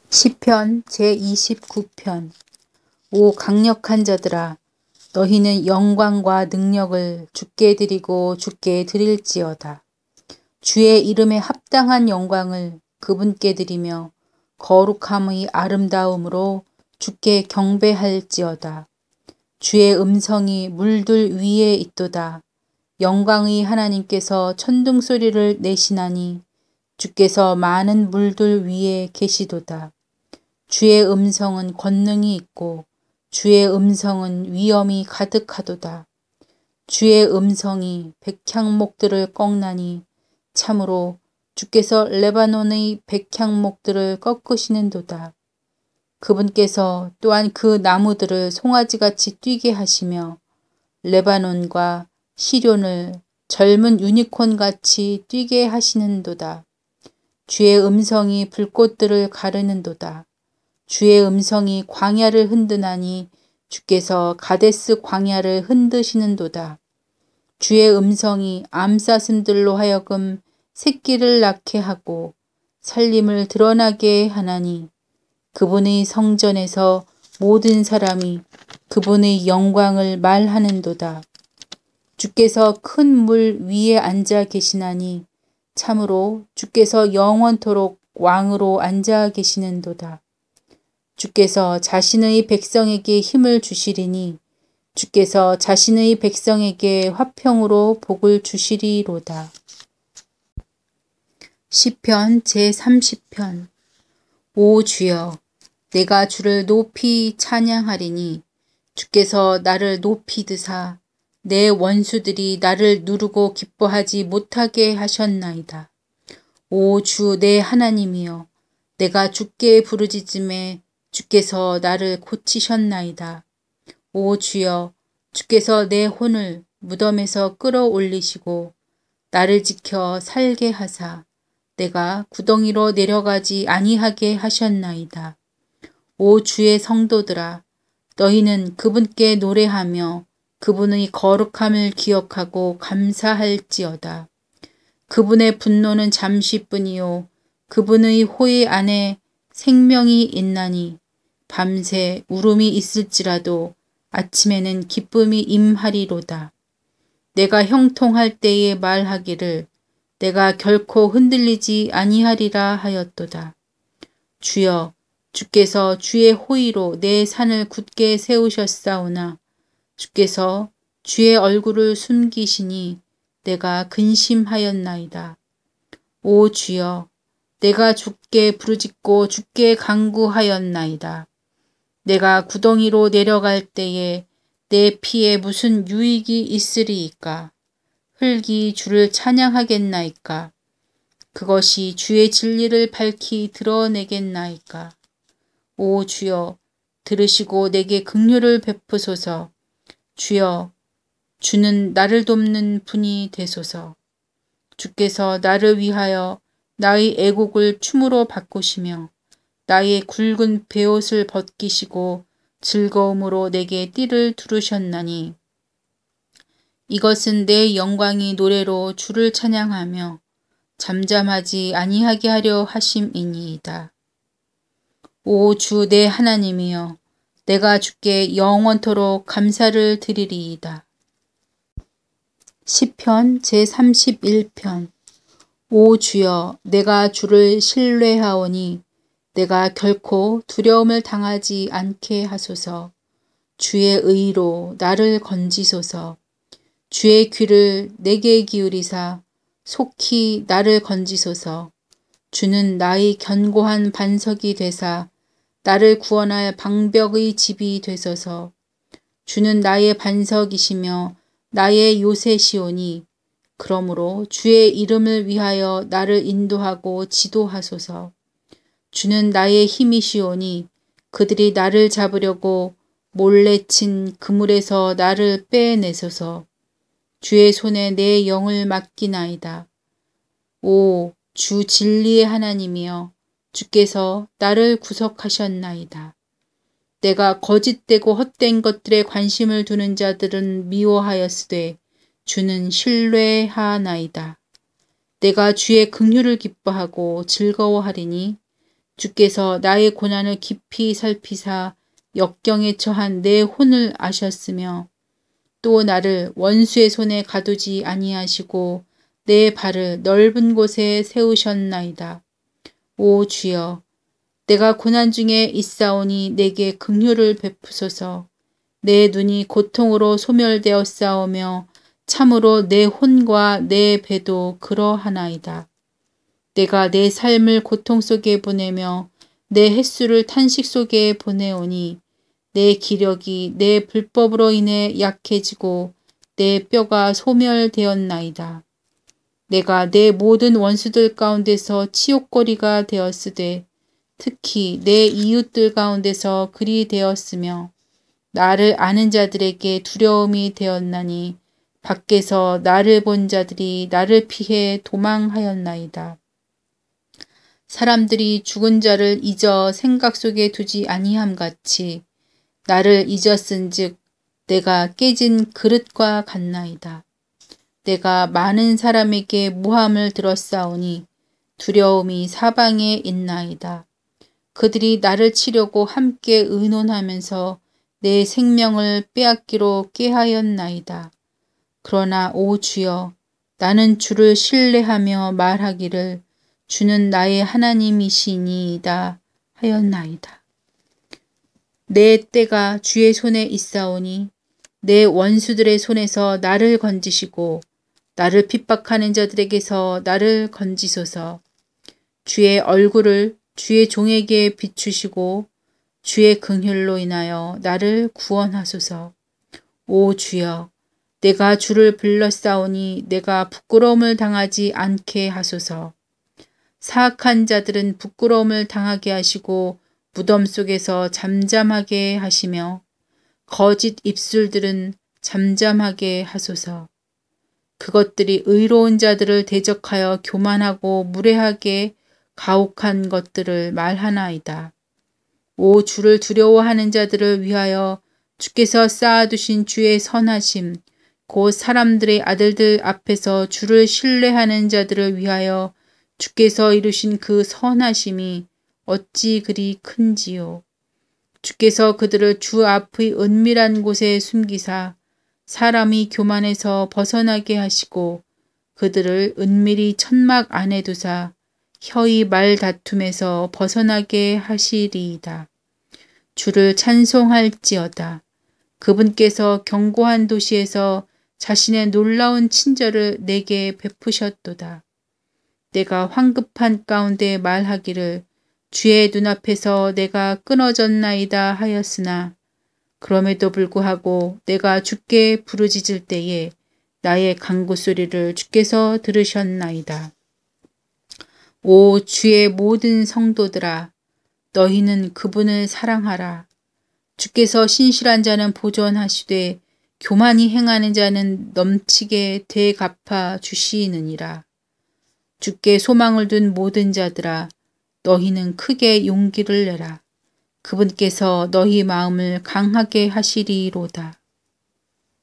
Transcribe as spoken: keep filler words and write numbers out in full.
시편 제이십구 편. 오 강력한 자들아, 너희는 영광과 능력을 주께 드리고 주께 드릴지어다. 주의 이름에 합당한 영광을 그분께 드리며 거룩함의 아름다움으로 주께 경배할지어다. 주의 음성이 물들 위에 있도다. 영광의 하나님께서 천둥소리를 내시나니 주께서 많은 물들 위에 계시도다. 주의 음성은 권능이 있고 주의 음성은 위엄이 가득하도다. 주의 음성이 백향목들을 꺾나니 참으로 주께서 레바논의 백향목들을 꺾으시는도다. 그분께서 또한 그 나무들을 송아지같이 뛰게 하시며 레바논과 시련을 젊은 유니콘같이 뛰게 하시는도다. 주의 음성이 불꽃들을 가르는도다. 주의 음성이 광야를 흔드나니 주께서 가데스 광야를 흔드시는도다. 주의 음성이 암사슴들로 하여금 새끼를 낳게 하고 살림을 드러나게 하나니 그분의 성전에서 모든 사람이 그분의 영광을 말하는도다. 주께서 큰 물 위에 앉아 계시나니 참으로 주께서 영원토록 왕으로 앉아 계시는도다. 주께서 자신의 백성에게 힘을 주시리니 주께서 자신의 백성에게 화평으로 복을 주시리로다. 시편 제삼십 편. 오 주여, 내가 주를 높이 찬양하리니 주께서 나를 높이 드사 내 원수들이 나를 누르고 기뻐하지 못하게 하셨나이다. 오 주 내 하나님이여, 내가 주께 부르짖음에 주께서 나를 고치셨나이다. 오 주여, 주께서 내 혼을 무덤에서 끌어올리시고 나를 지켜 살게 하사 내가 구덩이로 내려가지 아니하게 하셨나이다. 오 주의 성도들아, 너희는 그분께 노래하며 그분의 거룩함을 기억하고 감사할지어다. 그분의 분노는 잠시뿐이요 그분의 호의 안에 생명이 있나니 밤새 울음이 있을지라도 아침에는 기쁨이 임하리로다. 내가 형통할 때에 말하기를 내가 결코 흔들리지 아니하리라 하였도다. 주여, 주께서 주의 호의로 내 산을 굳게 세우셨사오나 주께서 주의 얼굴을 숨기시니 내가 근심하였나이다. 오 주여, 내가 주께 부르짖고 주께 간구하였나이다. 내가 구덩이로 내려갈 때에 내 피에 무슨 유익이 있으리이까? 흙이 주를 찬양하겠나이까? 그것이 주의 진리를 밝히 드러내겠나이까? 오 주여, 들으시고 내게 긍휼을 베푸소서. 주여, 주는 나를 돕는 분이 되소서. 주께서 나를 위하여 나의 애곡을 춤으로 바꾸시며 나의 굵은 베옷을 벗기시고 즐거움으로 내게 띠를 두르셨나니 이것은 내 영광이 노래로 주를 찬양하며 잠잠하지 아니하게 하려 하심이니이다. 오 주 내 하나님이여, 내가 주께 영원토록 감사를 드리리이다. 시편 제삼십일 편. 오 주여, 내가 주를 신뢰하오니 내가 결코 두려움을 당하지 않게 하소서. 주의 의로 나를 건지소서. 주의 귀를 내게 기울이사 속히 나를 건지소서. 주는 나의 견고한 반석이 되사 나를 구원할 방벽의 집이 되소서. 주는 나의 반석이시며 나의 요새시오니 그러므로 주의 이름을 위하여 나를 인도하고 지도하소서. 주는 나의 힘이시오니 그들이 나를 잡으려고 몰래 친 그물에서 나를 빼내소서. 주의 손에 내 영을 맡기나이다. 오, 주 진리의 하나님이여, 주께서 나를 구속하셨나이다. 내가 거짓되고 헛된 것들에 관심을 두는 자들은 미워하였으되 주는 신뢰하나이다. 내가 주의 긍휼을 기뻐하고 즐거워하리니 주께서 나의 고난을 깊이 살피사 역경에 처한 내 혼을 아셨으며 또 나를 원수의 손에 가두지 아니하시고 내 발을 넓은 곳에 세우셨나이다. 오 주여, 내가 고난 중에 있사오니 내게 긍휼을 베푸소서. 내 눈이 고통으로 소멸되었사오며 참으로 내 혼과 내 배도 그러하나이다. 내가 내 삶을 고통 속에 보내며 내 횟수를 탄식 속에 보내오니 내 기력이 내 불법으로 인해 약해지고 내 뼈가 소멸되었나이다. 내가 내 모든 원수들 가운데서 치욕거리가 되었으되 특히 내 이웃들 가운데서 그리 되었으며 나를 아는 자들에게 두려움이 되었나니 밖에서 나를 본 자들이 나를 피해 도망하였나이다. 사람들이 죽은 자를 잊어 생각 속에 두지 아니함 같이 나를 잊었은즉 내가 깨진 그릇과 같나이다. 내가 많은 사람에게 모함을 들었사오니 두려움이 사방에 있나이다. 그들이 나를 치려고 함께 의논하면서 내 생명을 빼앗기로 꾀하였나이다. 그러나 오 주여, 나는 주를 신뢰하며 말하기를 주는 나의 하나님이시니이다 하였나이다. 내 때가 주의 손에 있사오니 내 원수들의 손에서 나를 건지시고 나를 핍박하는 자들에게서 나를 건지소서. 주의 얼굴을 주의 종에게 비추시고 주의 긍휼로 인하여 나를 구원하소서. 오 주여, 내가 주를 불렀사오니 내가 부끄러움을 당하지 않게 하소서. 사악한 자들은 부끄러움을 당하게 하시고 무덤 속에서 잠잠하게 하시며 거짓 입술들은 잠잠하게 하소서. 그것들이 의로운 자들을 대적하여 교만하고 무례하게 가혹한 것들을 말하나이다. 오 주를 두려워하는 자들을 위하여 주께서 쌓아두신 주의 선하심, 곧 사람들의 아들들 앞에서 주를 신뢰하는 자들을 위하여 주께서 이루신 그 선하심이 어찌 그리 큰지요. 주께서 그들을 주 앞의 은밀한 곳에 숨기사 사람이 교만에서 벗어나게 하시고 그들을 은밀히 천막 안에 두사 혀의 말다툼에서 벗어나게 하시리이다. 주를 찬송할지어다. 그분께서 견고한 도시에서 자신의 놀라운 친절을 내게 베푸셨도다. 내가 황급한 가운데 말하기를 주의 눈앞에서 내가 끊어졌나이다 하였으나 그럼에도 불구하고 내가 주께 부르짖을 때에 나의 간구 소리를 주께서 들으셨나이다. 오 주의 모든 성도들아, 너희는 그분을 사랑하라. 주께서 신실한 자는 보존하시되 교만히 행하는 자는 넘치게 되갚아 주시느니라. 주께 소망을 둔 모든 자들아, 너희는 크게 용기를 내라. 그분께서 너희 마음을 강하게 하시리로다.